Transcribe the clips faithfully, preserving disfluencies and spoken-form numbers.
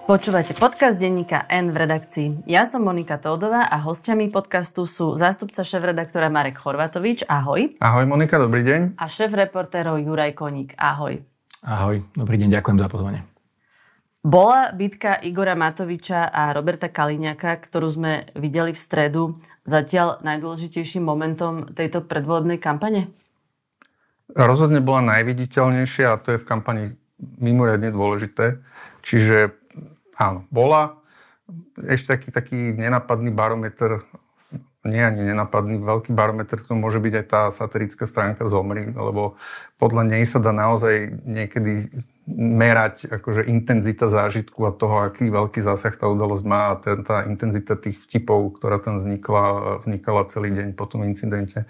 Počúvate podcast denníka N v redakcii. Ja som Monika Tódová a hosťami podcastu sú zástupca šéfredaktora Marek Chorvátovič. Ahoj. Ahoj Monika, dobrý deň. A šéf reportérov Juraj Koník. Ahoj. Ahoj, dobrý deň, ďakujem za pozvanie. Bola bitka Igora Matoviča a Roberta Kaliňáka, ktorú sme videli v stredu, zatiaľ najdôležitejším momentom tejto predvolebnej kampane? Rozhodne bola najviditeľnejšia a to je v kampani mimoriadne dôležité. Čiže áno, bola ešte taký, taký nenapadný barometer, nie ani nenapadný, veľký barometer, to môže byť aj tá satirická stránka Zomri, lebo podľa nej sa dá naozaj niekedy merať akože intenzita zážitku a toho, aký veľký zásah tá udalosť má a tá, tá intenzita tých vtipov, ktorá tam vznikla, vznikala celý deň po tom incidente.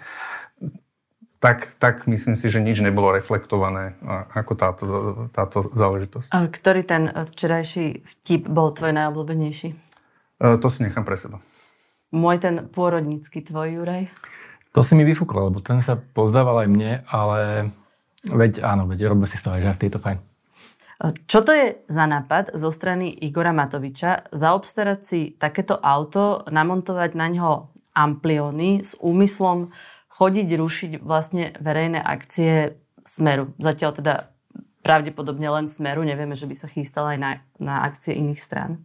Tak, tak myslím si, že nič nebolo reflektované ako táto, táto záležitosť. A ktorý ten včerajší vtip bol tvoj najobľúbenejší? E, to si nechám pre seba. Môj ten pôrodnícky tvoj, Juraj? To si mi vyfúklo, lebo ten sa pozdával aj mne, ale veď áno, veď robíme si z toho aj žarty, je to fajn. Čo to je za nápad zo strany Igora Matoviča zaobstarať si takéto auto, namontovať na ňo amplióny s úmyslom chodiť, rušiť vlastne verejné akcie Smeru. Zatiaľ teda pravdepodobne len Smeru. Nevieme, že by sa chystal aj na, na akcie iných strán.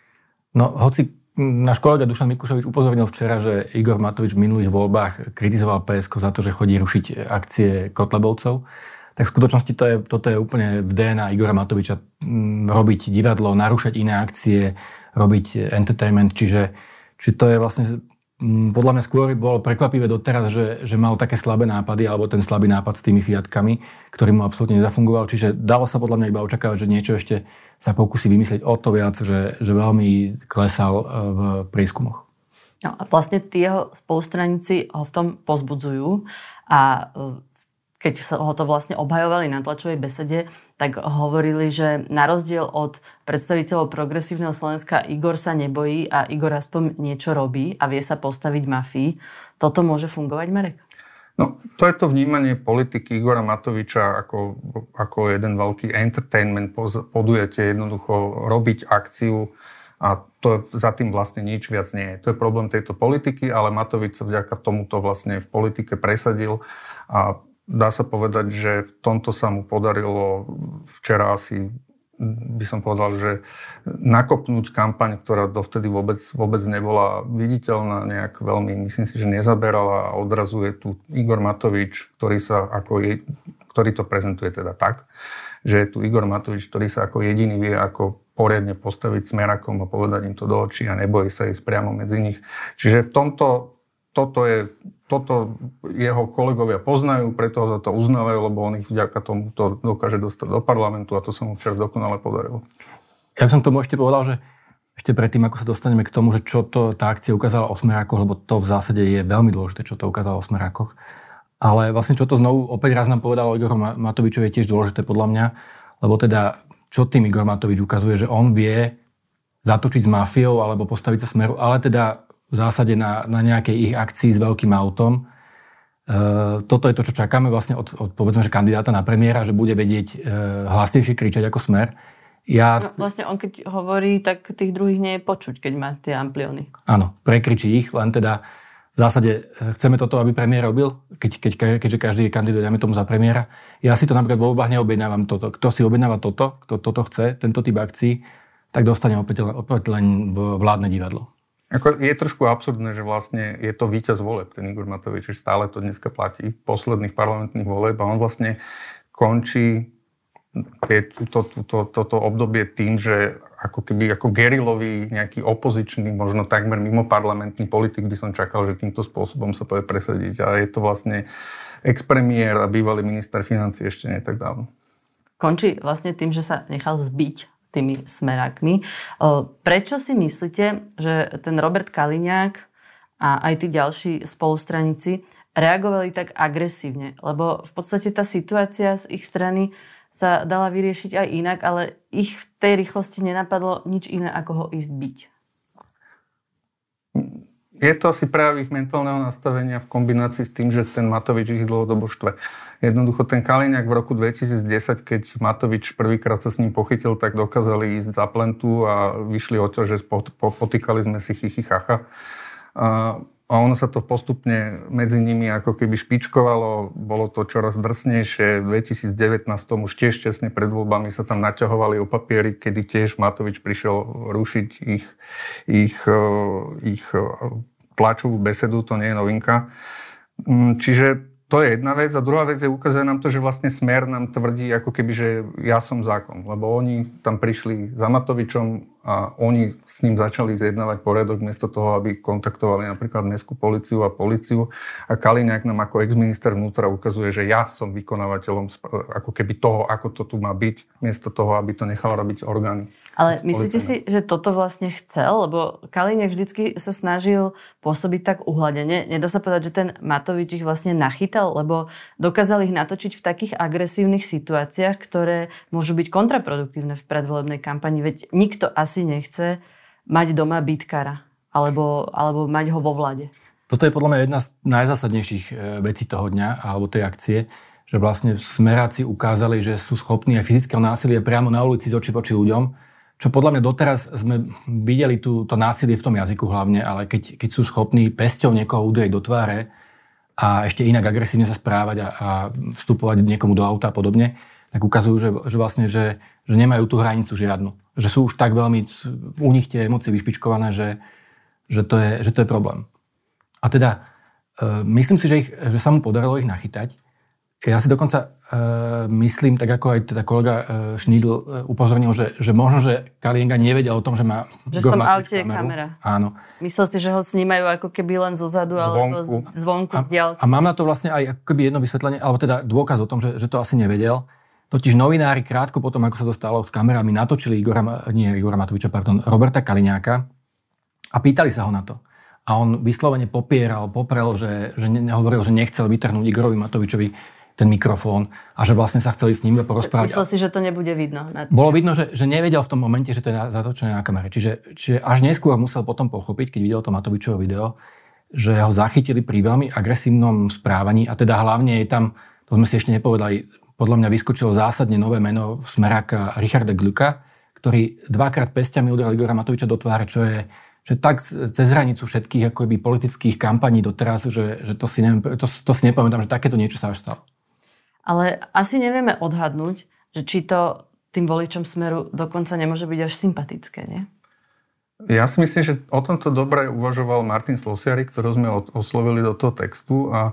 No, hoci náš kolega Dušan Mikušovič upozornil včera, že Igor Matovič v minulých voľbách kritizoval pé es ká za to, že chodí rušiť akcie Kotlebovcov, tak v skutočnosti to je, toto je úplne v dé en á Igora Matoviča robiť divadlo, narúšať iné akcie, robiť entertainment, čiže, čiže to je vlastne podľa mňa skôr bolo prekvapivé doteraz, že, že mal také slabé nápady, alebo ten slabý nápad s tými Fiatkami, ktorý mu absolútne nezafungoval. Čiže dalo sa podľa mňa iba očakávať, že niečo ešte sa pokusí vymyslieť o to viac, že, že veľmi klesal v prieskumoch. No a vlastne tí jeho spolustraníci ho v tom pozbudzujú a keď sa ho to vlastne obhajovali na tlačovej besede, tak hovorili, že na rozdiel od predstaviteľov progresívneho Slovenska Igor sa nebojí a Igor aspoň niečo robí a vie sa postaviť mafii. Toto môže fungovať, Marek? No, to je to vnímanie politiky Igora Matoviča ako, ako jeden veľký entertainment, podujete jednoducho robiť akciu a to za tým vlastne nič viac nie je. To je problém tejto politiky, ale Matovič sa vďaka tomuto vlastne v politike presadil a dá sa povedať, že v tomto sa mu podarilo včera asi, by som povedal, že nakopnúť kampaň, ktorá dovtedy vôbec, vôbec nebola viditeľná, nejak veľmi, myslím si, že nezaberala a odrazuje tu Igor Matovič, ktorý sa ako je, ktorý to prezentuje teda tak, že je tu Igor Matovič, ktorý sa ako jediný vie, ako poriadne postaviť smerakom a povedať im to do očí a nebojí sa ísť priamo medzi nich. Čiže v tomto Toto, je, toto jeho kolegovia poznajú, preto ho za to uznávajú, lebo on ich vďaka tomu to dokáže dostať do parlamentu a to sa mu včera dokonale podarilo. Ja by som k tomu ešte povedal, že ešte predtým, ako sa dostaneme k tomu, že čo to tá akcia ukázala o smerákoch, lebo to v zásade je veľmi dôležité, čo to ukázalo o smerákoch. Ale vlastne čo to znovu opäť raz nám povedalo Igor Matovičovi je tiež dôležité podľa mňa, lebo teda čo tým Igor Matovič ukazuje, že on vie zatočiť s mafiou alebo postaviť sa Smeru, ale teda v zásade na, na nejakej ich akcii s veľkým autom. E, toto je to, čo čakáme vlastne od, od povedzme, že kandidáta na premiéra, že bude vedieť e, hlasnejšie kričať ako Smer. Ja... No, vlastne on keď hovorí, tak tých druhých nie je počuť, keď má tie amplióny. Áno, prekričí ich, len teda v zásade chceme toto, aby premiér robil, keď, keď, keďže každý kandidát dáme tomu za premiéra. Ja si to napríklad vo voľbách neobjednávam toto. Kto si objednáva toto, kto toto chce, tento typ akcií, tak dostane opäť, opäť len vládne divadlo. Ako je trošku absurdné, že vlastne je to víťaz voleb, ten Igor Matovič, že stále to dneska platí, posledných parlamentných voleb a on vlastne končí tie, túto, túto, toto obdobie tým, že ako keby ako gerilový nejaký opozičný, možno takmer mimo parlamentný politik by som čakal, že týmto spôsobom sa povie presadiť. A je to vlastne ex-premiér a bývalý minister financií ešte nie tak dávno. Končí vlastne tým, že sa nechal zbiť tými smerákmi. Prečo si myslíte, že ten Robert Kaliňák a aj tí ďalší spolustraníci reagovali tak agresívne? Lebo v podstate tá situácia z ich strany sa dala vyriešiť aj inak, ale ich v tej rýchlosti nenapadlo nič iné, ako ho ísť byť. Je to asi prejav ich mentálneho nastavenia v kombinácii s tým, že ten Matovič ich dlhodobo štve. Jednoducho ten Kaliňák v roku dvetisícdesať, keď Matovič prvýkrát sa s ním pochytil, tak dokázali ísť za plentu a vyšli o to, že potýkali sme si chichy chacha. A, a ono sa to postupne medzi nimi ako keby špičkovalo, bolo to čoraz drsnejšie. V dvetisícdevätnásť už tiež česne pred voľbami sa tam naťahovali o papiery, kedy tiež Matovič prišiel rušiť ich, ich, ich tlačovú besedu, to nie je novinka. Čiže to je jedna vec. A druhá vec je, ukazuje nám to, že vlastne Smer nám tvrdí ako keby, že ja som zákon. Lebo oni tam prišli za Matovičom a oni s ním začali zjednávať poriadok miesto toho, aby kontaktovali napríklad mestskú políciu a políciu. A Kaliňák nám ako ex-minister vnútra ukazuje, že ja som vykonávateľom ako keby toho, ako to tu má byť, miesto toho, aby to nechal robiť orgány. Ale myslíte si, že toto vlastne chcel? Lebo Kaliňák vždycky sa snažil pôsobiť tak uhladene. Nedá sa povedať, že ten Matovič ich vlastne nachytal, lebo dokázali ich natočiť v takých agresívnych situáciách, ktoré môžu byť kontraproduktívne v predvolebnej kampani. Veď nikto asi nechce mať doma bitkára alebo, alebo mať ho vo vlade. Toto je podľa mňa jedna z najzásadnejších vecí toho dňa alebo tej akcie, že vlastne smeráci ukázali, že sú schopní aj fyzického násilia priamo na ulici z očí voči ľuďom. Čo podľa mňa doteraz sme videli tú, to násilie v tom jazyku hlavne, ale keď, keď sú schopní pesťou niekoho udrieť do tváre a ešte inak agresívne sa správať a, a vstupovať niekomu do auta a podobne, tak ukazujú, že, že vlastne, že, že nemajú tú hranicu žiadnu. Že sú už tak veľmi u nich tie emócie vyšpičkované, že, že, to je, že to je problém. A teda e, myslím si, že, ich, že sa mu podarilo ich nachytať. Ja si dokonca e, myslím, tak ako aj teda kolega e, Šnídl e, upozornil, že, že možno, že Kaliňák nevedel o tom, že má že v tom aute je kamera. Áno. Myslel si, že ho snímajú ako keby len zozadu, alebo zvonku, z diaľky. A mám na to vlastne aj ako keby jedno vysvetlenie, alebo teda dôkaz o tom, že, že to asi nevedel. Totiž novinári krátko potom, ako sa to stalo s kamerami, natočili Igora, nie Igora Matoviča, pardon, Roberta Kaliňáka a pýtali sa ho na to. A on vyslovene popieral, poprel, že, že hovoril, že nechcel vytrhnúť Igorovi Matovičovi ten mikrofón a že vlastne sa chceli s ním porozprávať. Myslel si, že to nebude vidno? Bolo vidno, že, že nevedel v tom momente, že to je zatočené na kamere. Čiže, čiže až neskôr musel potom pochopiť, keď videl to Matovičovo video, že ho zachytili pri veľmi agresívnom správaní a teda hlavne je tam, to sme si ešte nepovedali, podľa mňa vyskočilo zásadne nové meno smeráka Richarda Glücka, ktorý dvakrát pesťami uderal Igora Matoviča do tváre, čo je že tak cez hranicu všetkých akoby politických kampaní doteraz, že, že to, si neviem, to, to si nepamätám, že takéto niečo sa až stalo. Ale asi nevieme odhadnúť, že či to tým voličom Smeru dokonca nemôže byť až sympatické, nie? Ja si myslím, že o tomto dobre uvažoval Martin Slosiary, ktorého sme oslovili do toho textu a,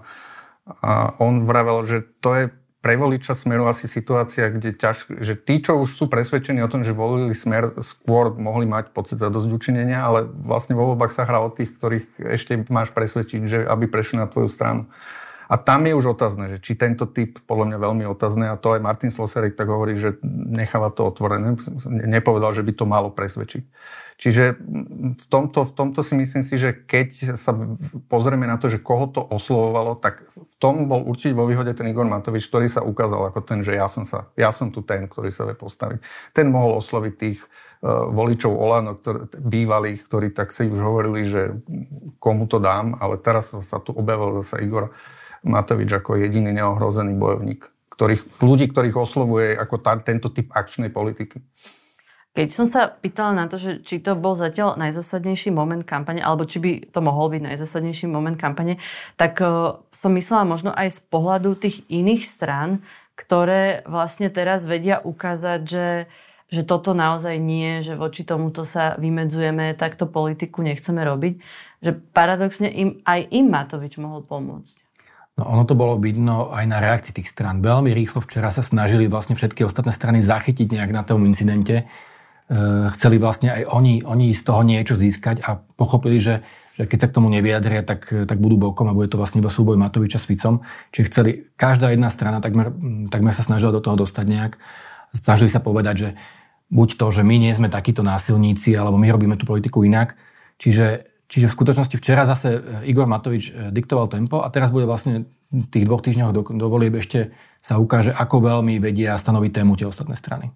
a on vravel, že to je pre voliča Smeru asi situácia, kde ťaž, že tí, čo už sú presvedčení o tom, že volili Smer, skôr mohli mať pocit zadosťučinenia, ale vlastne vo voľbách sa hrá o tých, ktorých ešte máš presvedčiť, že aby prešli na tvoju stranu. A tam je už otázne, že či tento typ, podľa mňa veľmi otázne, a to aj Martin Slosiary tak hovorí, že necháva to otvorené, nepovedal, že by to malo presvedčiť. Čiže v tomto, v tomto si myslím si, že keď sa pozrieme na to, že koho to oslovovalo, tak v tom bol určite vo výhode ten Igor Matovič, ktorý sa ukázal ako ten, že ja som, sa, ja som tu ten, ktorý sa vie postaviť. Ten mohol osloviť tých uh, voličov Olano, ktorý, bývalých, ktorí tak si už hovorili, že komu to dám, ale teraz sa tu objavil zase Igor Matovič ako jediný neohrozený bojovník, ktorých, ľudí, ktorých oslovuje ako tá, tento typ akčnej politiky. Keď som sa pýtala na to, že či to bol zatiaľ najzásadnejší moment kampane, alebo či by to mohol byť najzásadnejší moment kampane, tak uh, som myslela možno aj z pohľadu tých iných strán, ktoré vlastne teraz vedia ukázať, že, že toto naozaj nie, že voči tomuto sa vymedzujeme, takto politiku nechceme robiť, že paradoxne im, aj im Matovič mohol pomôcť. No ono to bolo vidno aj na reakcii tých strán. Veľmi rýchlo včera sa snažili vlastne všetky ostatné strany zachytiť nejak na tom incidente. E, chceli vlastne aj oni, oni z toho niečo získať a pochopili, že, že keď sa k tomu nevyjadria, tak, tak budú bokom a bude to vlastne iba súboj Matoviča s Ficom. Čiže chceli, každá jedna strana takmer, takmer sa snažila do toho dostať nejak. Snažili sa povedať, že buď to, že my nie sme takíto násilníci, alebo my robíme tú politiku inak. Čiže Čiže v skutočnosti včera zase Igor Matovič diktoval tempo a teraz bude vlastne v tých dvoch týždňoch do, do volieb ešte sa ukáže, ako veľmi vedia stanoviť tému tie ostatné strany.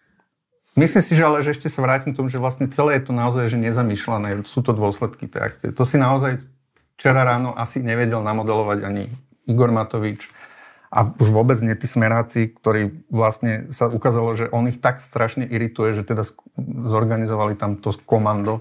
Myslím si, že ale že ešte sa vrátim k tomu, že vlastne celé je to naozaj že nezamýšľané. Sú to dôsledky tej akcie. To si naozaj včera ráno asi nevedel namodelovať ani Igor Matovič, A už vôbec nie tí smeráci, ktorí vlastne sa ukázalo, že on ich tak strašne irituje, že teda zorganizovali tam to komando,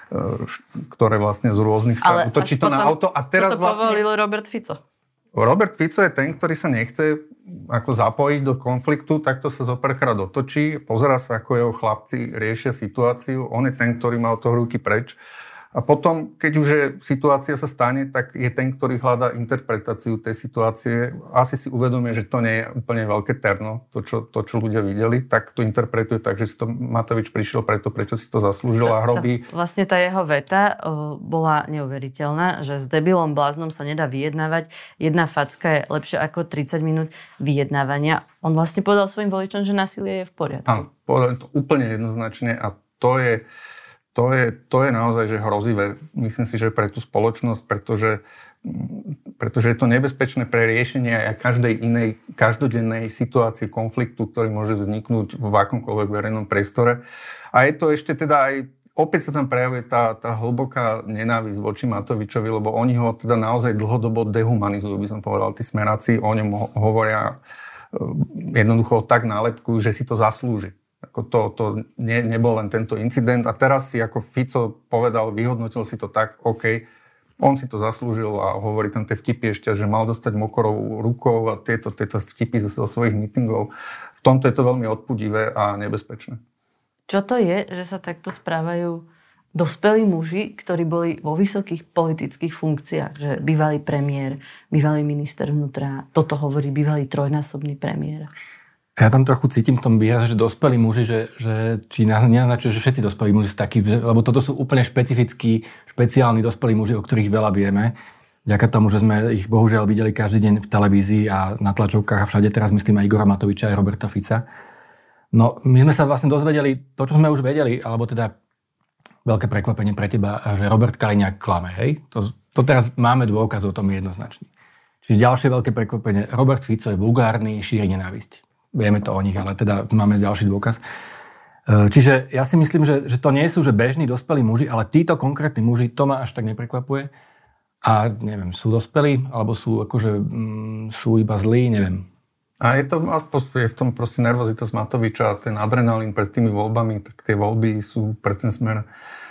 ktoré vlastne z rôznych strán útočí to na auto. A teraz to vlastne povolil Robert Fico. Robert Fico je ten, ktorý sa nechce ako zapojiť do konfliktu, takto sa zopárkrát otočí, pozerá sa, ako jeho chlapci riešia situáciu. On je ten, ktorý má od toho ruky preč. A potom, keď už je, situácia sa stane, tak je ten, ktorý hľadá interpretáciu tej situácie. Asi si uvedomie, že to nie je úplne veľké terno, to čo, to, čo ľudia videli, tak to interpretuje tak, že si to Matovič prišiel preto, prečo si to zaslúžil a robí. Tá, vlastne tá jeho veta o, bola neuveriteľná, že s debilom bláznom sa nedá vyjednávať. Jedna facka je lepšia ako tridsať minút vyjednávania. On vlastne povedal svojim voličom, že násilie je v poriadku. Áno, povedal to úplne jednoznačne a to je... To je, to je naozaj že hrozivé. Myslím si, že pre tú spoločnosť, pretože, pretože je to nebezpečné pre riešenie aj každej inej, každodennej situácie konfliktu, ktorý môže vzniknúť v akomkoľvek verejnom priestore. A je to ešte teda aj, opäť sa tam prejavuje tá, tá hlboká nenávisť voči Matovičovi, lebo oni ho teda naozaj dlhodobo dehumanizujú, by som povedal. Tí smeráci o ňom hovoria jednoducho tak nálepkujú, že si to zaslúži. Ako to, to ne, nebol len tento incident a teraz si ako Fico povedal, vyhodnotil si to tak, OK, on si to zaslúžil a hovorí tam tie vtipy ešte, že mal dostať mokorou rukou a tieto, tieto vtipy zo svojich mítingov. V tomto je to veľmi odpudivé a nebezpečné. Čo to je, že sa takto správajú dospelí muži, ktorí boli vo vysokých politických funkciách, že bývalý premiér, bývalý minister vnútra, toto hovorí bývalý trojnásobný premiér? Ja tam trochu cítim v tom výraze, že dospelí muži, že, že či nenaznačuje, že všetci dospelí muži sú takí, lebo toto sú úplne špecifickí, špeciálni dospelí muži, o ktorých veľa vieme. Vďaka tomu, že sme ich bohužiaľ videli každý deň v televízii a na tlačovkách a všade, teraz myslím aj Igora Matoviča a Roberta Fica. No, my sme sa vlastne dozvedeli to, čo sme už vedeli, alebo teda veľké prekvapenie pre teba, že Robert Kaliňák klame, hej? To, to teraz máme dôkaz o tom jednoznačne. Čiže ďalšie veľké prekvapenie, Robert Fico je vulgárny, šíri nenávisť. Vieme to o nich, ale teda máme ďalší dôkaz. Čiže ja si myslím, že, že to nie sú že bežní dospelí muži, ale títo konkrétni muži, to ma až tak neprekvapuje. A neviem, sú dospelí, alebo sú akože mm, sú iba zlí, neviem. A je to je v tom proste nervozitosť Matoviča a ten adrenalín pred tými voľbami, tak tie voľby sú pre ten Smer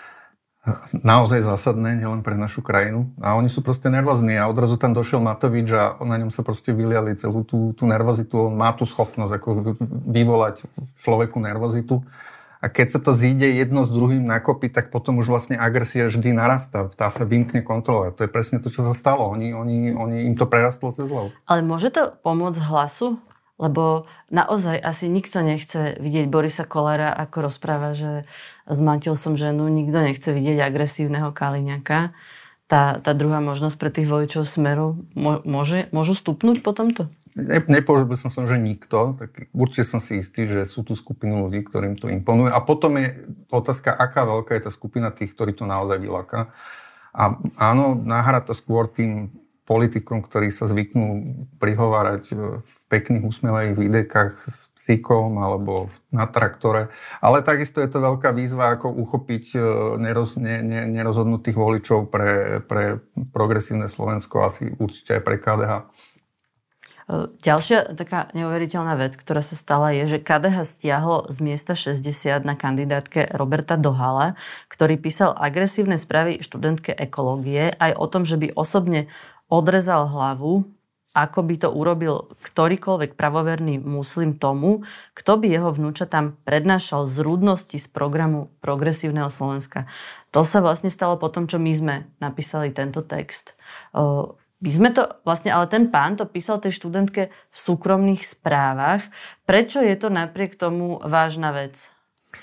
naozaj zásadné, nielen pre našu krajinu. A oni sú proste nervózni a odrazu tam došiel Matovič a na ňom sa proste vyliali celú tú, tú nervozitu. On má tú schopnosť ako vyvolať v človeku nervozitu. A keď sa to zíde jedno s druhým nakopy, tak potom už vlastne agresia vždy narastá. Tá sa vymkne kontrola. To je presne to, čo sa stalo. Oni, oni, oni im to prerastlo cez hlavu. Ale môže to pomôcť hlasu? Lebo naozaj asi nikto nechce vidieť Borisa Kollára, ako rozpráva, že zmantil som ženu, nikto nechce vidieť agresívneho Kaliňáka. Tá, tá druhá možnosť pre tých voličov Smeru môže, môžu stupnúť po tomto? Ne, nepovedal by som som, že nikto. Tak určite som si istý, že sú tu skupinu ľudí, ktorým to imponuje. A potom je otázka, aká veľká je tá skupina tých, ktorí to naozaj vyláka. A áno, nahrá to skôr tým politikom, ktorí sa zvyknú prihovárať v pekných úsmevavých videjkách s psíkom alebo na traktore. Ale takisto je to veľká výzva, ako uchopiť neroz, ne, ne, nerozhodnutých voličov pre, pre progresívne Slovensko, asi určite aj pre ká dé há. Ďalšia taká neuveriteľná vec, ktorá sa stala, je, že ká dé há stiahlo z miesta šesťdesiat na kandidátke Roberta Dohala, ktorý písal agresívne správy študentke ekológie aj o tom, že by osobne odrezal hlavu, ako by to urobil ktorýkoľvek pravoverný muslim tomu, kto by jeho vnúča tam prednášal zrúdnosti z programu Progresívneho Slovenska. To sa vlastne stalo po tom, čo my sme napísali tento text. My sme to, vlastne, ale ten pán to písal tej študentke v súkromných správach. Prečo je to napriek tomu vážna vec?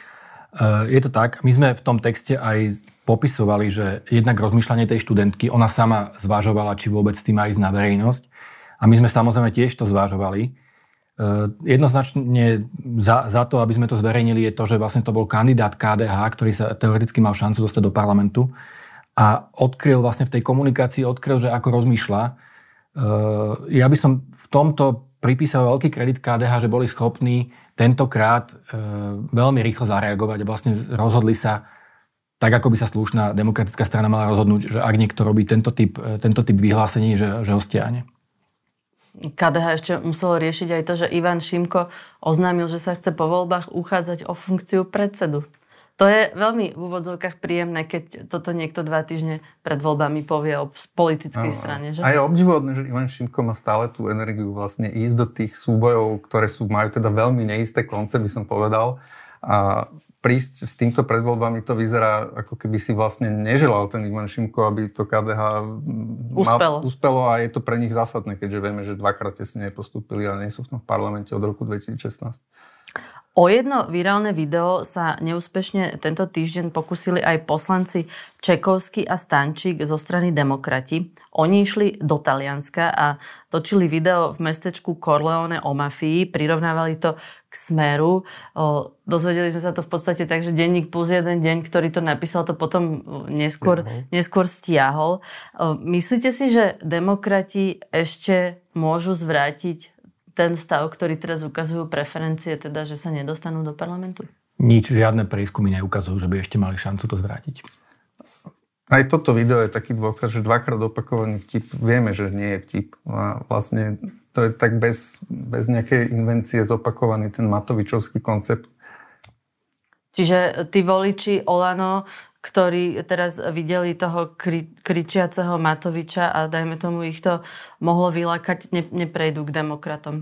Je to tak. My sme v tom texte aj popisovali, že jednak rozmýšľanie tej študentky, ona sama zvažovala, či vôbec tým má ísť na verejnosť. A my sme samozrejme tiež to zvažovali. Jednoznačne za, za to, aby sme to zverejnili, je to, že vlastne to bol kandidát ká dé há, ktorý sa teoreticky mal šancu dostať do parlamentu. A odkryl vlastne v tej komunikácii, odkryl, že ako rozmýšľa. Ja by som v tomto pripísal veľký kredit ká dé há, že boli schopní tentokrát veľmi rýchlo zareagovať a vlastne rozhodli sa tak, ako by sa slušná demokratická strana mala rozhodnúť, že ak niekto robí tento typ, tento typ vyhlásení, že, že ho stiahne. ká dé há ešte muselo riešiť aj to, že Ivan Šimko oznámil, že sa chce po voľbách uchádzať o funkciu predsedu. To je veľmi v úvodzovkách príjemné, keď toto niekto dva týždne pred voľbami povie o politickej no, strane. Že? A je obdivuhodné, že Ivan Šimko má stále tú energiu vlastne ísť do tých súbojov, ktoré sú, majú teda veľmi neisté konce, by som povedal. A prísť s týmto pred voľbami to vyzerá, ako keby si vlastne neželal ten Ivan Šimko, aby to ká dé há uspelo. Mal, uspelo a je to pre nich zásadné, keďže vieme, že dvakrát tesne nepostúpili a nie sú v tom parlamente od roku dvetisícšestnásť. O jedno virálne video sa neúspešne tento týždeň pokúsili aj poslanci Čekovský a Stančík zo strany Demokrati. Oni išli do Talianska a točili video v mestečku Corleone o mafii, prirovnávali to k Smeru. O, dozvedeli sme sa to v podstate tak, že denník plus jeden deň, ktorý to napísal, to potom neskôr, neskôr stiahol. O, myslíte si, že Demokrati ešte môžu zvrátiť ten stav, ktorý teraz ukazujú preferencie, teda, že sa nedostanú do parlamentu? Nič, žiadne prieskumy neukazujú, že by ešte mali šancu to zvrátiť. Aj toto video je taký dôkaz, že dvakrát opakovaný vtip, vieme, že nie je vtip. A vlastne to je tak bez, bez nejakej invencie zopakovaný ten Matovičovský koncept. Čiže tí voliči Olano, ktorí teraz videli toho kri, kričiaceho Matoviča a dajme tomu ich to mohlo vylákať, ne, neprejdú k demokratom.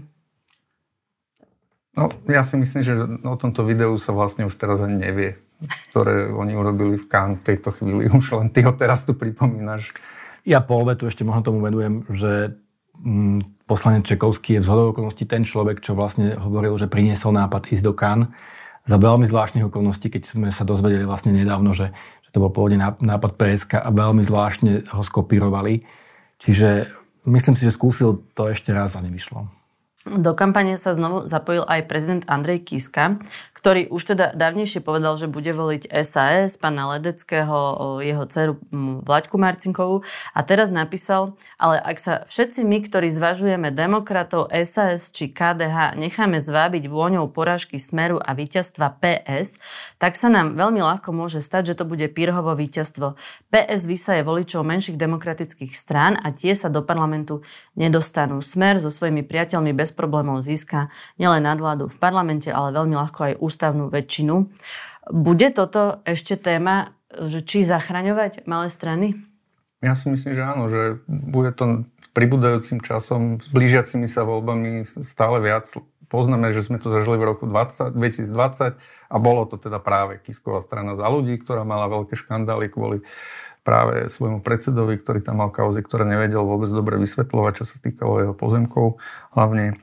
No, ja si myslím, že o tomto videu sa vlastne už teraz ani nevie, ktoré oni urobili v Cannes v tejto chvíli. Už len ty ho teraz tu pripomínaš. Ja polvetu ešte možno tomu venujem, že mm, poslanec Čekovský je v zhodou okolností ten človek, čo vlastne hovoril, že priniesol nápad ísť do Cannes za veľmi zvláštnych okolností, keď sme sa dozvedeli vlastne nedávno, že, že to bol pôvodne nápad pé es ká a veľmi zvláštne ho skopírovali. Čiže myslím si, že skúsil to ešte raz a nevyšlo. Do kampane sa znovu zapojil aj prezident Andrej Kiska, ktorý už teda dávnejšie povedal, že bude voliť es a es, pána Ledeckého, jeho dceru Vlaďku Marcinkovú. A teraz napísal, ale ak sa všetci my, ktorí zvažujeme demokratov, es a es či ká dé há, necháme zvábiť vôňou porážky Smeru a víťazstva pé es, tak sa nám veľmi ľahko môže stať, že to bude Pyrrhovo víťazstvo. pé es vysaje voličov menších demokratických strán a tie sa do parlamentu nedostanú. Smer so svojimi priateľmi bez problémov získa nielen nadvládu v parlamente, ale veľmi ľahko aj ústavnú väčšinu. Bude toto ešte téma, že či zachraňovať malé strany? Ja si myslím, že áno, že bude to pribúdajúcim časom, s blížiacimi sa voľbami stále viac. Poznáme, že sme to zažili v roku dvetisícdvadsať a bolo to teda práve Kisková strana Za ľudí, ktorá mala veľké škandály kvôli práve svojmu predsedovi, ktorý tam mal kauzy, ktoré nevedel vôbec dobre vysvetľovať, čo sa týkalo jeho pozemkov hlavne.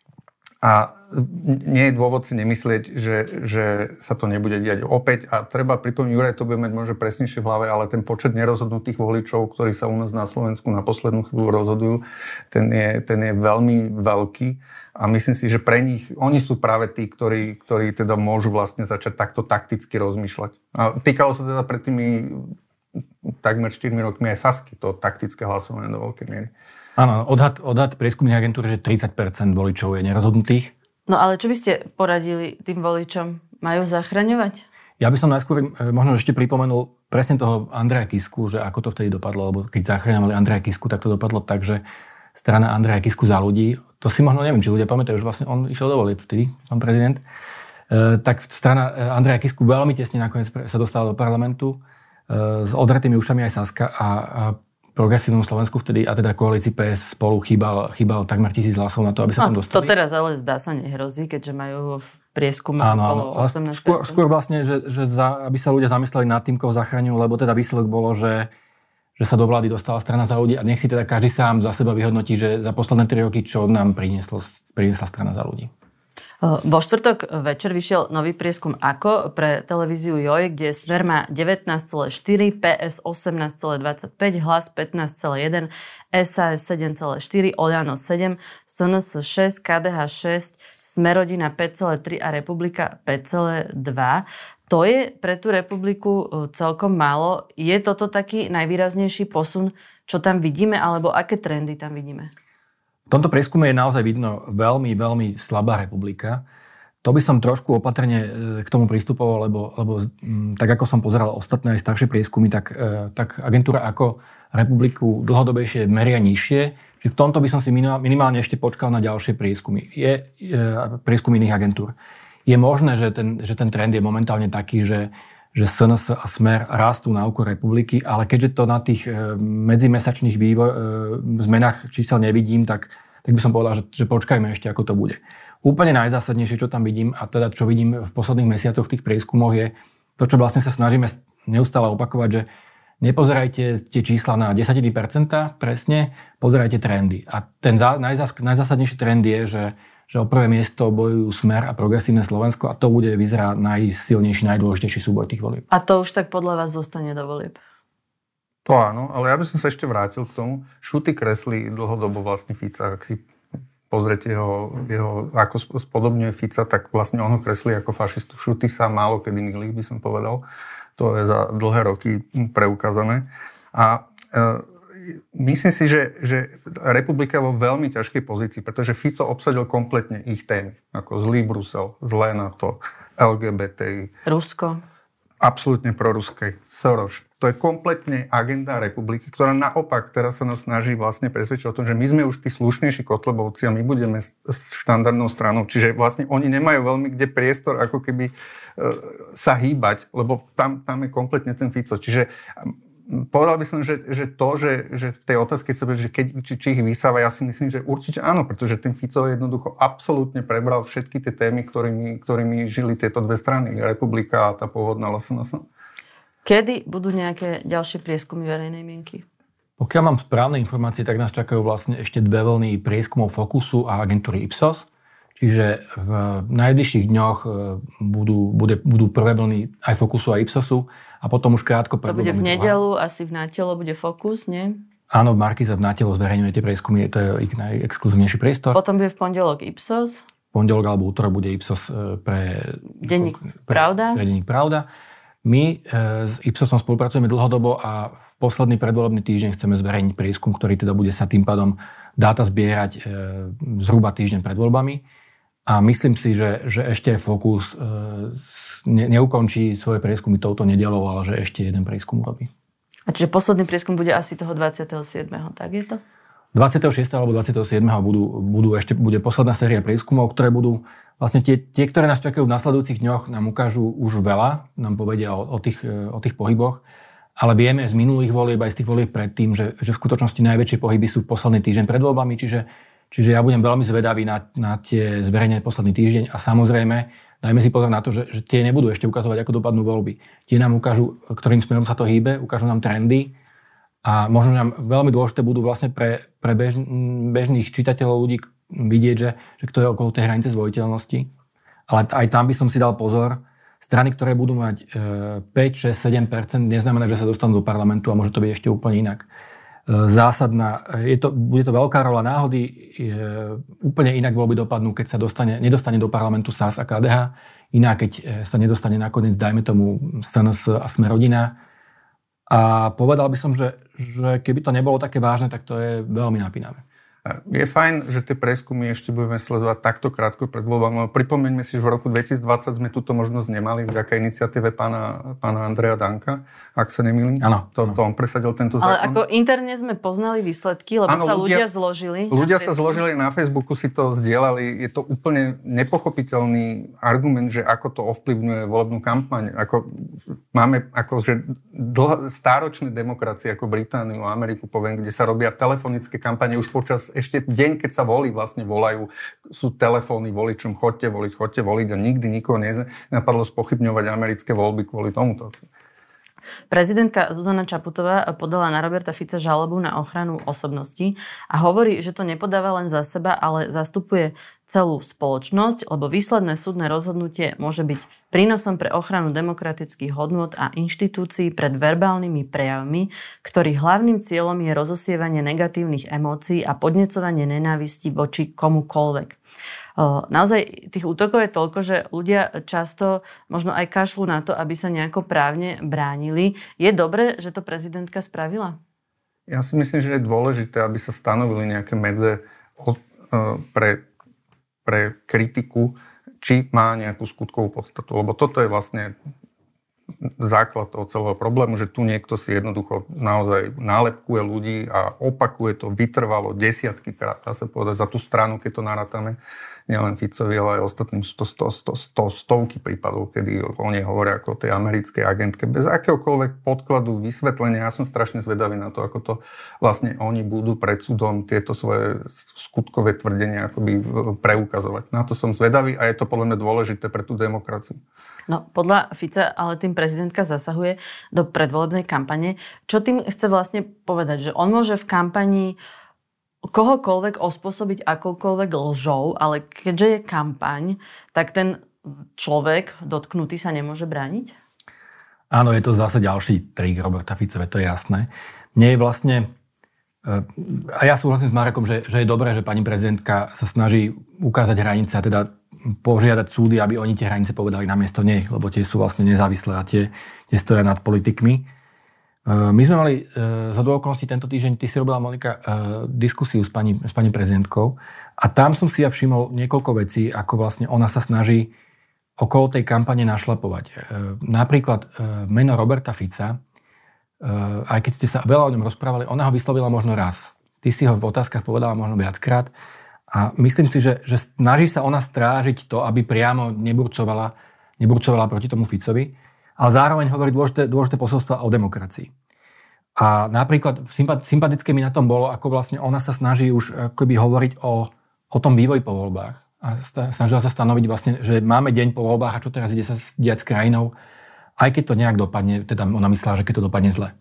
A nie je dôvod si nemyslieť, že, že sa to nebude diať opäť. A treba pripomínať, Juraj to bude mať možno presnejšie v hlave, ale ten počet nerozhodnutých voličov, ktorí sa u nás na Slovensku na poslednú chvíľu rozhodujú, ten je, ten je veľmi veľký. A myslím si, že pre nich, oni sú práve tí, ktorí, ktorí teda môžu vlastne začať takto takticky rozmýšľať. A týkalo sa teda pred tými takmer štyrmi rokmi aj Sasky, to taktické hlasovanie do veľkej miery. Áno, odhad, odhad prieskumných agentúr, že tridsať percent voličov je nerozhodnutých. No ale čo by ste poradili tým voličom? Majú zachraňovať? Ja by som najskôr možno ešte pripomenul presne toho Andreja Kisku, že ako to vtedy dopadlo, lebo keď zachraňovali Andreja Kisku, tak to dopadlo tak, že strana Andreja Kisku Za ľudí, to si možno neviem, či ľudia pamätajú, že vlastne on išiel do volieb vtedy, pán prezident, e, tak strana Andreja Kisku veľmi tesne nakoniec sa dostala do parlamentu e, s odretými ušami aj Saska a, a Progresívnom Slovensku vtedy, a teda koalícii pé es spolu chýbal, chýbal takmer tisíc hlasov na to, aby sa no, tam dostali. To teraz ale zdá sa nehrozí, keďže majú v prieskume áno, okolo áno. osemnásť percent. Skôr, skôr vlastne, že, že za, aby sa ľudia zamysleli nad tým, koho zachraňujú, lebo teda výsledok bolo, že, že sa do vlády dostala strana Za ľudí a nech si teda každý sám za seba vyhodnotí, že za posledné tri roky, čo nám prinieslo, priniesla strana Za ľudí. Vo štvrtok večer vyšiel nový prieskum Ako pre televíziu Joj, kde Smer má devätnásť celá štyri, pé es osemnásť celá dvadsaťpäť, Hlas pätnásť celá jeden, es a es sedem celá štyri, Oľano sedem, es en es šesť, ká dé há šesť, Smerodina päť celá tri a Republika päť celá dva. To je pre tú Republiku celkom málo. Je toto taký najvýraznejší posun, čo tam vidíme, alebo aké trendy tam vidíme? V tomto prieskume je naozaj vidno veľmi, veľmi slabá Republika. To by som trošku opatrne k tomu pristupoval, lebo, lebo tak ako som pozeral ostatné aj staršie prieskumy, tak, tak agentúra ako Republiku dlhodobejšie meria nižšie. Čiže v tomto by som si minimálne ešte počkal na ďalšie prieskumy. Je, je prieskum iných agentúr. Je možné, že ten, že ten trend je momentálne taký, že, že es en es a Smer rastú na úkor Republiky, ale keďže to na tých medzimesačných vývoj, zmenách čísel nevidím, tak tak by som povedal, že, že počkajme ešte, ako to bude. Úplne najzásadnejšie, čo tam vidím, a teda čo vidím v posledných mesiacoch v tých prieskumoch, je to, čo vlastne sa snažíme neustále opakovať, že nepozerajte tie čísla na desatiny percenta presne, pozerajte trendy. A ten zá, najzás, najzásadnejší trend je, že, že o prvé miesto bojujú Smer a Progresívne Slovensko a to bude vyzerá najsilnejší, najdôležitejší súboj tých volieb. A to už tak podľa vás zostane do volieb? To áno, ale ja by som sa ešte vrátil k tomu. Šuty kreslí dlhodobo vlastne Fica. Ak si pozrite jeho, jeho ako spodobňuje Fica, tak vlastne on ho kreslí ako fašistu. Šuty sa málo kedy mýli, by som povedal. To je za dlhé roky preukázané. A e, myslím si, že, že Republika je vo veľmi ťažkej pozícii, pretože Fico obsadil kompletne ich témy. Ako zlý Brusel, zlé NATO, el gé bé té, Rusko. Absolútne proruskej, Soros. To je kompletne agenda Republiky, ktorá naopak teraz sa nás snaží vlastne presvedčiť o tom, že my sme už tí slušnejší Kotlebovci a my budeme štandardnou stranou. Čiže vlastne oni nemajú veľmi kde priestor ako keby e, sa hýbať, lebo tam, tam je kompletne ten Fico. Čiže povedal by som, že, že to, že, že v tej otázke, že keď, či, či ich vysáva, ja si myslím, že určite áno, pretože ten Fico jednoducho absolútne prebral všetky tie témy, ktorými, ktorými žili tieto dve strany, Republika a tá pôvodná el es en es. Kedy budú nejaké ďalšie prieskumy verejnej mienky? Pokiaľ mám správne informácie, tak nás čakajú vlastne ešte dve vlny prieskumov Focusu a agentúry Ipsos. Čiže v najbližších dňoch budú, bude, budú prvé vlny aj Focusu a Ipsosu a potom už krátko... To bude v nedeľu, asi v Nátelo bude Focus, nie? Áno, v Markize v Nátelo zverejňuje tie prieskumy, to je ich najexkluzívnejší priestor. Potom bude v pondelok Ipsos. V pondelok alebo útorok bude Ipsos pre... Denník pre, Pravda. Pre denník Pravda. My e, s Ipsosom spolupracujeme dlhodobo a v posledný predvolebný týždeň chceme zverejniť prieskum, ktorý teda bude sa tým pádom dáta zbierať e, zhruba týždeň pred voľbami. A myslím si, že, že ešte Focus e, ne, neukončí svoje prieskumy touto nedeľou, ale že ešte jeden prieskum robí. A čiže posledný prieskum bude asi toho dvadsiateho siedmeho, tak je to? dvadsiateho šiesteho alebo dvadsiateho siedmeho budú, budú ešte, bude posledná séria prieskumov, ktoré budú vlastne tie, tie, ktoré nás čakajú v nasledujúcich dňoch, nám ukážu už veľa, nám povedia o, o, tých, o tých pohyboch, ale vieme z minulých volieb aj z tých volieb predtým, že, že v skutočnosti najväčšie pohyby sú v posledný týždeň pred voľbami, čiže, čiže ja budem veľmi zvedavý na, na tie zverejnené posledný týždeň a samozrejme dajme si pozor na to, že, že tie nebudú ešte ukazovať, ako dopadnú voľby. Tie nám ukážu, ktorým smerom sa to hýbe, ukážu nám trendy a možno nám veľmi dôležité budú vlastne pre, pre bež, bežných čitateľov ľudí vidieť, že, že kto je okolo tej hranice zvoliteľnosti. Ale aj tam by som si dal pozor. Strany, ktoré budú mať e, päť, šesť, sedem percent, neznamená, že sa dostanú do parlamentu a môže to byť ešte úplne inak. E, zásadná, je to, bude to veľká rola náhody, e, úplne inak voľby dopadnú, keď sa dostane, nedostane do parlamentu es a es a ká dé há, iná keď sa nedostane nakoniec, dajme tomu, es en es a Sme rodina. A povedal by som, že, že keby to nebolo také vážne, tak to je veľmi napínavé. Je fajn, že tie prieskumy ešte budeme sledovať takto krátko pred voľbami. Pripomeňme si, že v roku dvetisícdvadsať sme túto možnosť nemali vďaka iniciatíve pána, pána Andreja Danka, ak sa nemýlim. Áno. To, to on presadil tento zákon. Ale ako interne sme poznali výsledky, lebo ano, sa ľudia, ľudia zložili. Ľudia sa zložili na Facebooku, si to zdieľali. Je to úplne nepochopiteľný argument, že ako to ovplyvňuje volebnú kampaň. Ako máme ako, že dlho, stáročné demokracie ako Britániu a Ameriku, poviem, kde sa robia telefonické kampane už počas ešte deň, keď sa volí, vlastne volajú, sú telefóny voličom, chodte voliť, chodte voliť a nikdy nikoho nenapadlo spochybňovať americké voľby kvôli tomuto. Prezidentka Zuzana Čaputová podala na Roberta Fica žalobu na ochranu osobnosti a hovorí, že to nepodáva len za seba, ale zastupuje celú spoločnosť, lebo výsledné súdne rozhodnutie môže byť prínosom pre ochranu demokratických hodnôt a inštitúcií pred verbálnymi prejavmi, ktorých hlavným cieľom je rozosievanie negatívnych emócií a podnecovanie nenávisti voči komukoľvek. Naozaj tých útokov je toľko, že ľudia často možno aj kašľú na to, aby sa nejako právne bránili. Je dobré, že to prezidentka spravila? Ja si myslím, že je dôležité, aby sa stanovili nejaké medze pre, pre kritiku, či má nejakú skutkovú podstatu. Lebo toto je vlastne základ toho celého problému, že tu niekto si jednoducho naozaj nálepkuje ľudí a opakuje to vytrvalo desiatky krát. Dá sa povedať, za tú stranu, keď to narátame, nielen Ficovi, ale aj ostatným sú to sto, sto, sto, stovky prípadov, kedy oni hovoria ako o tej americkej agentke bez akéhokoľvek podkladu, vysvetlenia. Ja som strašne zvedavý na to, ako to vlastne oni budú pred súdom tieto svoje skutkové tvrdenia akoby preukazovať. Na to som zvedavý a je to podľa mňa dôležité pre tú demokraciu. No, podľa Fica ale tým prezidentka zasahuje do predvolebnej kampane. Čo tým chce vlastne povedať? Že on môže v kampani kohokoľvek ospôsobiť akoukoľvek lžou, ale keďže je kampaň, tak ten človek dotknutý sa nemôže brániť? Áno, je to zase ďalší trik Roberta Fica, to je jasné. Nie je vlastne... A ja súhlasím s Marekom, že, že je dobré, že pani prezidentka sa snaží ukázať hranice a teda požiadať súdy, aby oni tie hranice povedali namiesto nej, lebo tie sú vlastne nezávislé a tie, tie stoja nad politikmi. My sme mali z hodou okolností tento týždeň, ty si robila, Monika, diskusiu s pani, s pani prezidentkou a tam som si ja všimol niekoľko vecí, ako vlastne ona sa snaží okolo tej kampane našlapovať. Napríklad meno Roberta Fica, aj keď ste sa veľa o ňom rozprávali, ona ho vyslovila možno raz. Ty si ho v otázkach povedala možno viackrát a myslím si, že, že snaží sa ona strážiť to, aby priamo neburcovala, neburcovala proti tomu Ficovi, ale zároveň hovorí dôležité, dôležité posolstva o demokracii. A napríklad sympatické mi na tom bolo, ako vlastne ona sa snaží už akoby hovoriť o, o tom vývoji po voľbách. A snažila sa stanoviť vlastne, že máme deň po voľbách a čo teraz ide sa diať s krajinou, aj keď to nejak dopadne, teda ona myslela, že keď to dopadne zle.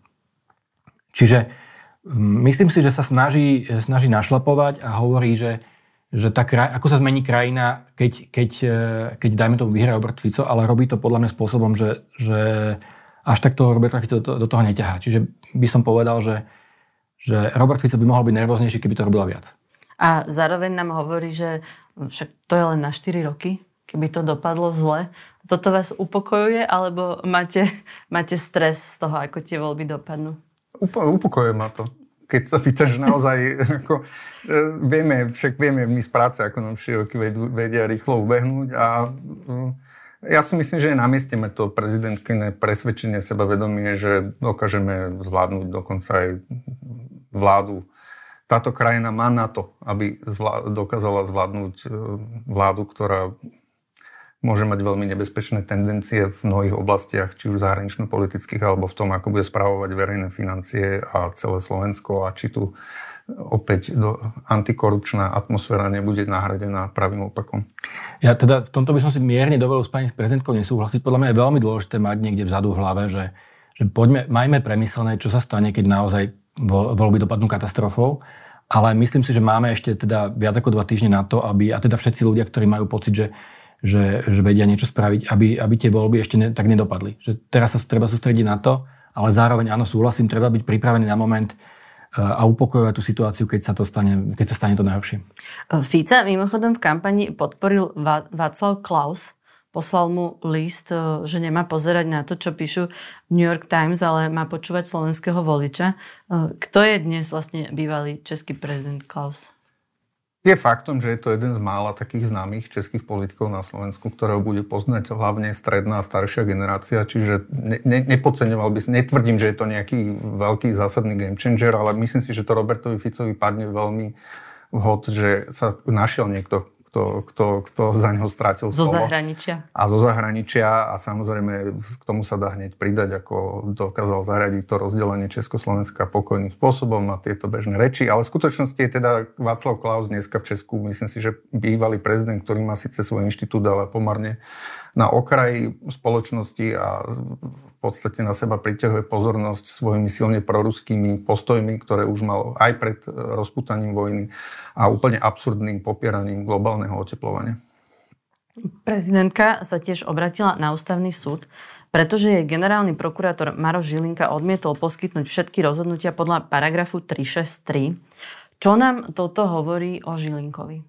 Čiže myslím si, že sa snaží, snaží našlapovať a hovorí, že že tá kraj, ako sa zmení krajina, keď, keď, keď dajme tomu vyhrá Robert Fico, ale robí to podľa mňa spôsobom, že, že až tak toho Roberta Fico do, do toho neťahá. Čiže by som povedal, že, že Robert Fico by mohol byť nervóznejší, keby to robila viac. A zároveň nám hovorí, že však to je len na štyri roky, keby to dopadlo zle. Toto vás upokojuje, alebo máte, máte stres z toho, ako tie voľby dopadnú? Upokojuje ma to. Keď sa pýtaš naozaj, ako, vieme, však vieme my z práce, ako nám široky vedia rýchlo ubehnúť a ja si myslím, že je na mieste mať to prezidentkyné presvedčenie, sebavedomie, že dokážeme zvládnuť dokonca aj vládu. Táto krajina má na to, aby zvlá- dokázala zvládnuť vládu, ktorá môže mať veľmi nebezpečné tendencie v mnohých oblastiach, či už zahranično-politických, alebo v tom, ako bude správovať verejné financie a celé Slovensko a či tu opäť do, antikorupčná atmosféra nebude nahradená pravým opakom. Ja teda v tomto by som si mierne dovolil s pani prezidentkou nesúhlasiť. Podľa mňa je veľmi dôležité mať niekde vzadu v hlave, že, že poďme, majme premyslené, čo sa stane, keď naozaj voľby dopadnú katastrofou. Ale myslím si, že máme ešte teda viac ako dva týždne na to, aby, a teda všetci ľudia, ktorí majú pocit, že Že, že vedia niečo spraviť, aby, aby tie voľby ešte ne, tak nedopadli. Že teraz sa treba sústrediť na to, ale zároveň áno, súhlasím, treba byť pripravený na moment a upokojovať tú situáciu, keď sa to stane, keď sa stane to najhoršie. Fica mimochodom v kampani podporil Václav Klaus. Poslal mu list, že nemá pozerať na to, čo píšu New York Times, ale má počúvať slovenského voliča. Kto je dnes vlastne bývalý český prezident Klaus? Je faktom, že je to jeden z mála takých známych českých politikov na Slovensku, ktorého bude poznať hlavne stredná a staršia generácia, čiže ne, ne, nepodceňoval by som, netvrdím, že je to nejaký veľký zásadný game changer, ale myslím si, že to Robertovi Ficovi padne veľmi vhod, že sa našiel niekto, kto, kto, kto za neho strátil Zo slovo. zahraničia. A zo zahraničia a samozrejme k tomu sa dá hneď pridať, ako dokázal zaradiť to rozdelenie Československa pokojným spôsobom a tieto bežné reči. Ale v skutočnosti je teda Václav Klaus dneska v Česku, myslím si, že bývalý prezident, ktorý má síce svoj inštitút, ale pomerne na okraji spoločnosti a v podstate na seba priťahuje pozornosť svojimi silne proruskými postojmi, ktoré už mal aj pred rozpútaním vojny a úplne absurdným popieraním globálneho oteplovania. Prezidentka sa tiež obratila na ústavný súd, pretože jej generálny prokurátor Maroš Žilinka odmietol poskytnúť všetky rozhodnutia podľa paragrafu tri šesť tri. Čo nám toto hovorí o Žilinkovi?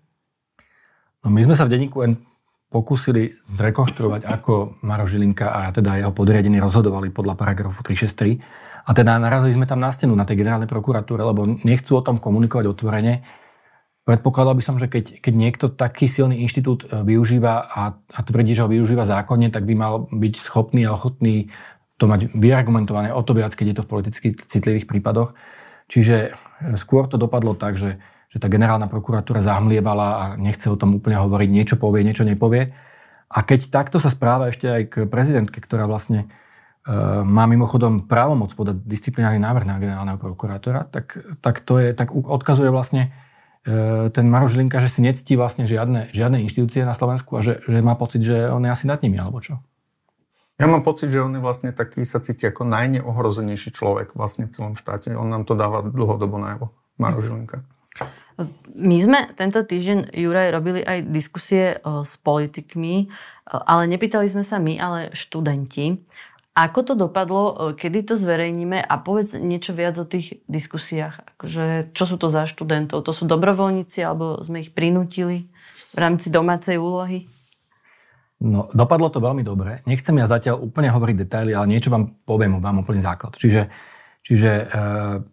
No my sme sa v denníku N pokúsili zrekonštruovať, ako Maroš Žilinka a teda jeho podriadení rozhodovali podľa paragrafu tri šesť tri. A teda narazili sme tam na stenu, na tej generálnej prokuratúre, lebo nechcú o tom komunikovať otvorene. predpokladal by som, že keď, keď niekto taký silný inštitút využíva a, a tvrdí, že ho využíva zákonne, tak by mal byť schopný a ochotný to mať vyargumentované o to viac, keď je to v politicky citlivých prípadoch. Čiže skôr to dopadlo tak, že, že tá generálna prokuratúra zahmlievala a nechce o tom úplne hovoriť, niečo povie, niečo nepovie. A keď takto sa správa ešte aj k prezidentke, ktorá vlastne má mimochodom právomoc podať disciplinárny návrh na generálneho prokurátora, tak, tak to je, tak odkazuje vlastne ten Maroš Žilinka, že si nectí vlastne žiadne, žiadne inštitúcie na Slovensku a že, že má pocit, že on je asi nad nimi, alebo čo? Ja mám pocit, že on je vlastne taký, sa cíti ako najneohrozenejší človek vlastne v celom štáte. On nám to dáva dlhodobo najavo, Maroš Žilinka. My sme tento týždeň, Juraj, robili aj diskusie s politikmi, ale nepýtali sme sa my, ale študenti. Ako to dopadlo, kedy to zverejníme a povedz niečo viac o tých diskusiách. Akože, čo sú to za študentov? To sú dobrovoľníci alebo sme ich prinútili v rámci domácej úlohy? No, dopadlo to veľmi dobre. Nechcem ja zatiaľ úplne hovoriť detaily, ale niečo vám poviem, vám úplný základ. Čiže, čiže e,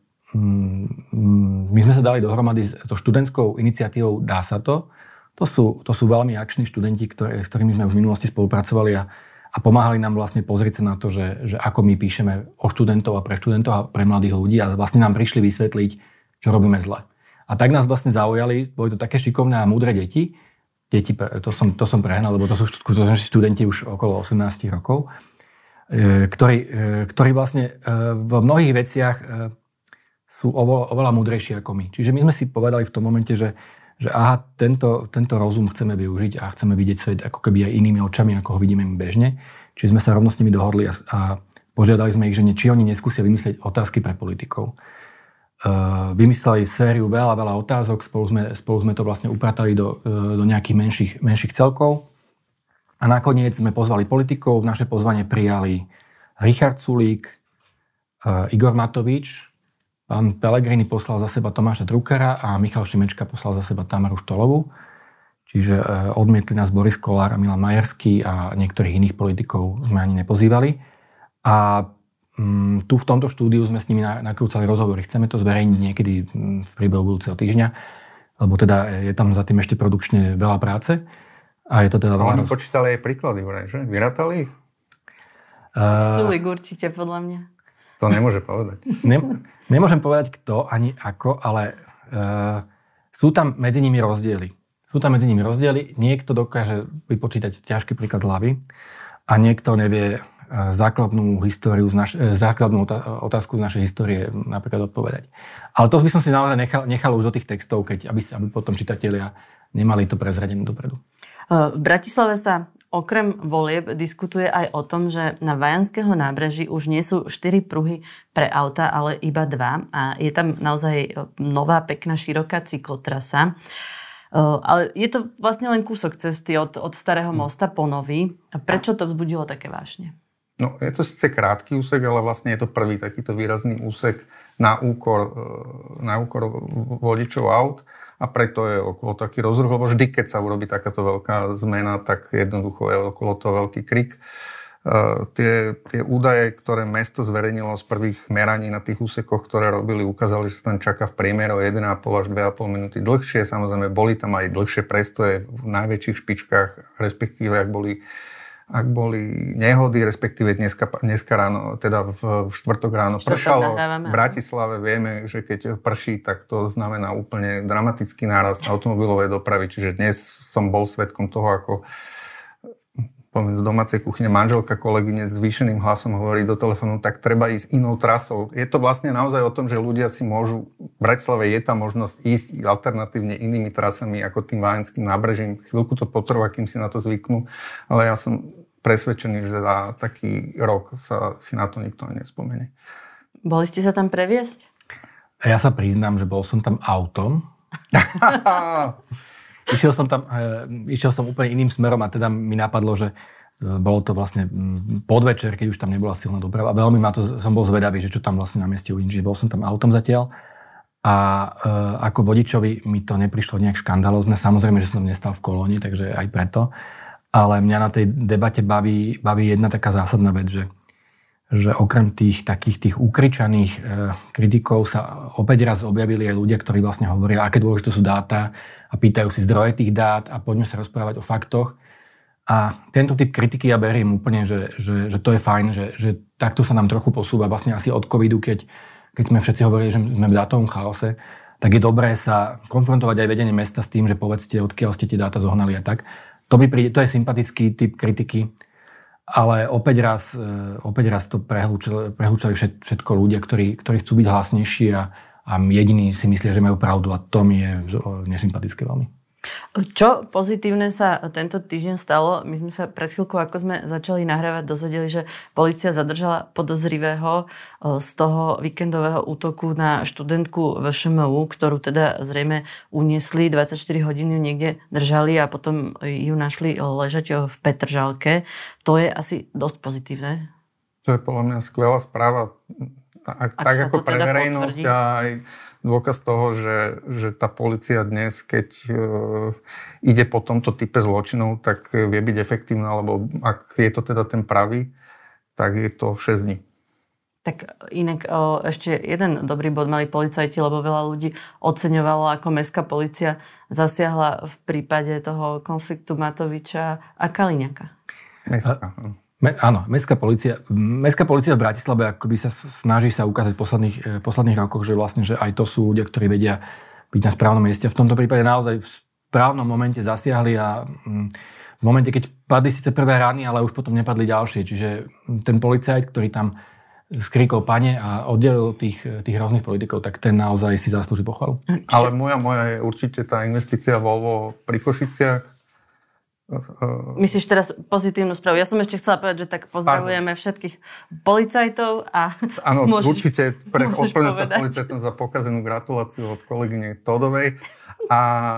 mm, my sme sa dali dohromady s to študentskou iniciatívou Dá sa to. To sú, to sú veľmi akční študenti, ktoré, s ktorými sme v minulosti spolupracovali a A pomáhali nám vlastne pozrieť sa na to, že, že ako my píšeme o študentov a pre študentov a pre mladých ľudí a vlastne nám prišli vysvetliť, čo robíme zle. A tak nás vlastne zaujali, boli to také šikovné a múdre deti. Deti, to som, to som prehnal, lebo to sú študenti už okolo osemnásť rokov, ktorí, ktorí vlastne v mnohých veciach sú oveľa, oveľa múdrejší ako my. Čiže my sme si povedali v tom momente, že že aha, tento, tento rozum chceme využiť a chceme vidieť svet ako keby aj inými očami, ako ho vidíme my bežne. Čiže sme sa rovno s nimi dohodli a, a požiadali sme ich, že či oni neskúsia vymyslieť otázky pre politikov. Uh, vymysleli sériu veľa, veľa otázok, spolu sme, spolu sme to vlastne upratali do, uh, do nejakých menších, menších celkov. A nakoniec sme pozvali politikov, naše pozvanie prijali Richard Sulík, uh, Igor Matovič, pán Pellegrini poslal za seba Tomáša Druckera a Michal Šimečka poslal za seba Tamaru Štolovú. Čiže odmietli nás Boris Kollár a Milan Majerský a niektorých iných politikov sme ani nepozývali. A um, tu v tomto štúdiu sme s nimi nakrúcali rozhovory. Chceme to zverejniť niekedy v priebehu budúceho týždňa, lebo teda je tam za tým ešte produkčne veľa práce. A je to teda veľa... Oni roz... počítali aj príklady, vraj, že? Vyrátali ich? Uh... Sulík určite, podľa mňa. To nemôže povedať. Nem, nemôžem povedať kto ani ako, ale uh, sú tam medzi nimi rozdiely. Sú tam medzi nimi rozdiely. Niekto dokáže vypočítať ťažký príklad hlavy a niekto nevie uh, základnú históriu, z naš, uh, základnú otázku z našej histórie napríklad odpovedať. Ale to by som si naozaj nechal, nechal už do tých textov, keď, aby, aby potom čitatelia nemali to prezradené dopredu. Uh, v Bratislave sa okrem volieb diskutuje aj o tom, že na Vajanského nábreží už nie sú štyri pruhy pre auta, ale iba dva. A je tam naozaj nová, pekná, široká cyklotrasa. Ale je to vlastne len kúsok cesty od, od Starého mosta po Nový. A prečo to vzbudilo také vášne? No, je to síce krátky úsek, ale vlastne je to prvý takýto výrazný úsek na úkor, na úkor vodičov aut. A preto je okolo taký rozruch, lebo vždy, keď sa urobí takáto veľká zmena, tak jednoducho je okolo toho veľký krik. Uh, tie, tie údaje, ktoré mesto zverejnilo z prvých meraní na tých úsekoch, ktoré robili, ukázali, že sa tam čaká v priemere o jeden a pol až dve a pol minúty dlhšie. Samozrejme, boli tam aj dlhšie prestoje v najväčších špičkách, respektíve ak boli ak boli nehody, respektíve dneska, dneska ráno, teda v, v štvrtok ráno pršalo. V Bratislave vieme, že keď prší, tak to znamená úplne dramatický nárast automobilovej dopravy. Čiže dnes som bol svedkom toho, ako poviem, z domácej kuchyne manželka kolegyne s zvýšeným hlasom hovorí do telefónu, tak treba ísť inou trasou. Je to vlastne naozaj o tom, že ľudia si môžu, v Bratislave je tá možnosť ísť alternatívne inými trasami ako tým Vajanským nábrežím. Chvíľku to potrvá, kým si na to zvyknú, ale ja som presvedčený, že za taký rok sa si na to nikto aj nespomenie. Boli ste sa tam previesť? Ja sa priznám, že bol som tam autom. išiel som tam, išiel som úplne iným smerom a teda mi napadlo, že bolo to vlastne podvečer, keď už tam nebola silná doprava. Veľmi ma to, som bol zvedavý, že čo tam vlastne na mieste uvidím. Čiže bol som tam autom zatiaľ. A e, ako vodičovi mi to neprišlo nejak škandalózne. Samozrejme, že som tam nestal v kolóni, takže aj preto. Ale mňa na tej debate baví, baví jedna taká zásadná vec, že že okrem tých takých tých ukričaných e, kritikov sa opäť raz objavili aj ľudia, ktorí vlastne hovoria, aké dôležité sú dáta a pýtajú si zdroje tých dát a poďme sa rozprávať o faktoch. A tento typ kritiky ja beriem úplne, že, že, že to je fajn, že, že takto sa nám trochu posúva vlastne asi od covidu, keď, keď sme všetci hovorili, že sme v dátovom chaose, tak je dobré sa konfrontovať aj vedenie mesta s tým, že povedzte, odkiaľ ste tie dáta zohnali a tak. To, by príde, to je sympatický typ kritiky, ale opäť raz, opäť raz to prehľúčali, prehľúčali všetko ľudia, ktorí, ktorí chcú byť hlasnejší a, a jediní si myslia, že majú pravdu a to mi je nesympatické veľmi. Čo pozitívne sa tento týždeň stalo? My sme sa pred chvíľkou, ako sme začali nahrávať, dozvedeli, že polícia zadržala podozrivého z toho víkendového útoku na študentku vé šé em ú, ktorú teda zrejme uniesli, dvadsaťštyri hodín ju niekde držali a potom ju našli ležať v Petržalke. To je asi dosť pozitívne. To je podľa mňa skvelá správa. Tak, tak ako pre teda verejnosť potvrdí. A aj dôkaz toho, že, že tá polícia dnes, keď e, ide po tomto type zločinov, tak vie byť efektívna, alebo ak je to teda ten pravý, tak je to šesť dní. Tak inak o, ešte jeden dobrý bod mali policajti, lebo veľa ľudí oceňovalo, ako mestská polícia zasiahla v prípade toho konfliktu Matoviča a Kaliňaka. Mestská. Me, áno, mestská polícia. Mestská polícia v Bratislave akoby sa snaží sa ukázať v posledných, eh, posledných rokoch, že vlastne, že aj to sú ľudia, ktorí vedia byť na správnom mieste. V tomto prípade naozaj v správnom momente zasiahli a mm, v momente, keď padli síce prvé rány, ale už potom nepadli ďalšie. Čiže ten policajt, ktorý tam skríkol pane a oddelil tých, tých rôznych politikov, tak ten naozaj si zaslúži pochvalu. Čiže... Ale moja, moja je určite tá investícia Volvo pri Košiciach. Myslíš teraz pozitívnu správu? Ja som ešte chcela povedať, že tak pozdravujeme Pardon. všetkých policajtov a áno, môžeš, určite pre, ospravedlňujem sa policajtom za pokazenú gratuláciu od kolegyne Todovej. A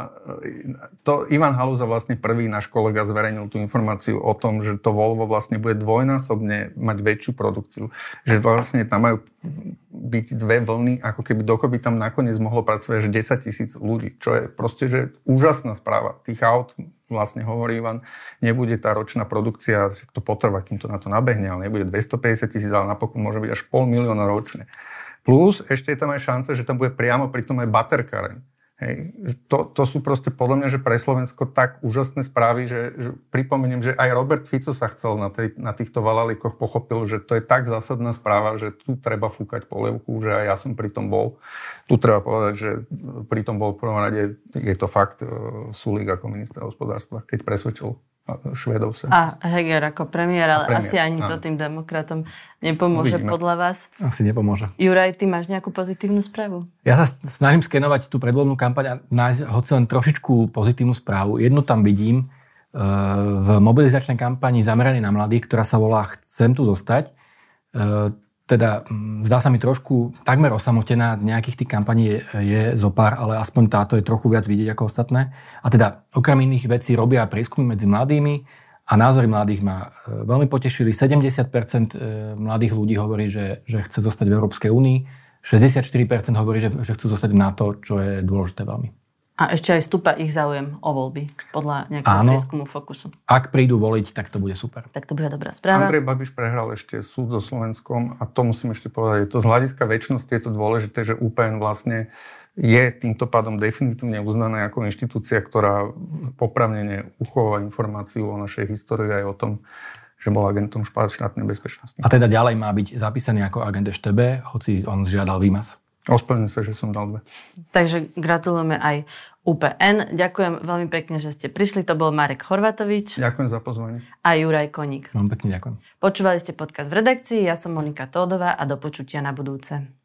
to Ivan Halúza vlastne prvý náš kolega zverejnil tú informáciu o tom, že to Volvo vlastne bude dvojnásobne mať väčšiu produkciu. Že vlastne tam majú byť dve vlny, ako keby dokopy tam nakoniec mohlo pracovať až desať tisíc ľudí, čo je proste že úžasná správa. Tých aut, vlastne hovorí Ivan, nebude tá ročná produkcia, to potrvá, kým to na to nabehne, ale nebude dvestopäťdesiat tisíc, ale napokon môže byť až pol milióna ročne. Plus ešte je tam aj šanca, že tam bude priamo pri tom aj baterkáreň. Hej. To, to sú proste podľa mňa, že pre Slovensko tak úžasné správy, že, že pripomeniem, že aj Robert Fico sa chcel na, tej, na týchto valalíkoch, pochopil, že to je tak zásadná správa, že tu treba fúkať polievku, že aj ja som pri tom bol. Tu treba povedať, že pri tom bol v prvom rade, je to fakt Sulík ako minister hospodárstva, keď presvedčil Švédov sem. A Heger ako premiér, ale premiér, asi ani áno. to tým demokratom nepomôže. Uvidíme. Podľa vás. Asi nepomôže. Juraj, ty máš nejakú pozitívnu správu? Ja sa snažím skenovať tú predvoľbnú kampaň a nájsť hoci len trošičku pozitívnu správu. Jednu tam vidím v mobilizačnej kampani zameranej na mladých, ktorá sa volá Chcem tu zostať. Teda zdá sa mi trošku takmer osamotená, nejakých tých kampaní je, je zopár, ale aspoň táto je trochu viac vidieť ako ostatné. A teda okrem iných vecí robia prieskumy medzi mladými a názory mladých ma veľmi potešili. sedemdesiat percent mladých ľudí hovorí, že, že chce zostať v Európskej únii, šesťdesiatštyri percent hovorí, že, že chcú zostať v NATO, čo je dôležité veľmi. A ešte aj stúpa ich záujem o voľby, podľa nejakého Áno, prieskumu Fokusu. Ak prídu voliť, tak to bude super. Tak to bude dobrá správa. Andrej Babiš prehral ešte súd so Slovenskom a to musím ešte povedať. Je to z hľadiska večnosti je to dôležité, že ú pé en vlastne je týmto pádom definitívne uznaná ako inštitúcia, ktorá oprávnene uchováva informáciu o našej histórii aj o tom, že bol agentom štátnej bezpečnosti. A teda ďalej má byť zapísaný ako agent eš té bé, hoci on žiadal výmaz. Ospravedlňujem sa, že som dal dve. Takže gratulujeme aj ú pé en. Ďakujem veľmi pekne, že ste prišli. To bol Marek Horvátovič. Ďakujem za pozvanie. A Juraj Koník. Veľmi pekne ďakujem. Počúvali ste podcast v redakcii. Ja som Monika Tódová a do počutia na budúce.